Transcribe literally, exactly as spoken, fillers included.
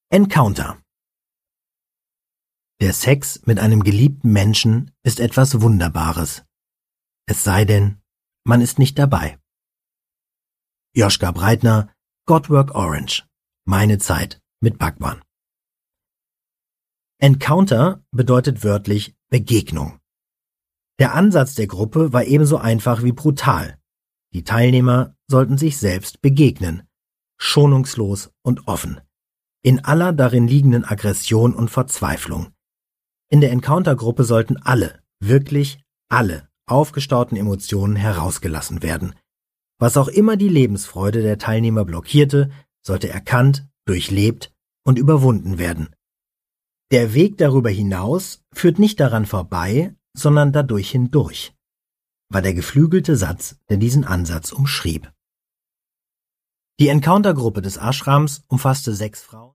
Encounter. Der Sex mit einem geliebten Menschen ist etwas Wunderbares. Es sei denn, man ist nicht dabei. Joschka Breitner, Godwork Orange. Meine Zeit mit Bhagwan. Encounter bedeutet wörtlich Begegnung. Der Ansatz der Gruppe war ebenso einfach wie brutal. Die Teilnehmer sollten sich selbst begegnen, schonungslos und offen, in aller darin liegenden Aggression und Verzweiflung. In der Encounter-Gruppe sollten alle, wirklich alle, aufgestauten Emotionen herausgelassen werden. Was auch immer die Lebensfreude der Teilnehmer blockierte, sollte erkannt, durchlebt und überwunden werden. Der Weg darüber hinaus führt nicht daran vorbei, sondern dadurch hindurch, war der geflügelte Satz, der diesen Ansatz umschrieb. Die Encounter-Gruppe des Ashrams umfasste sechs Frauen.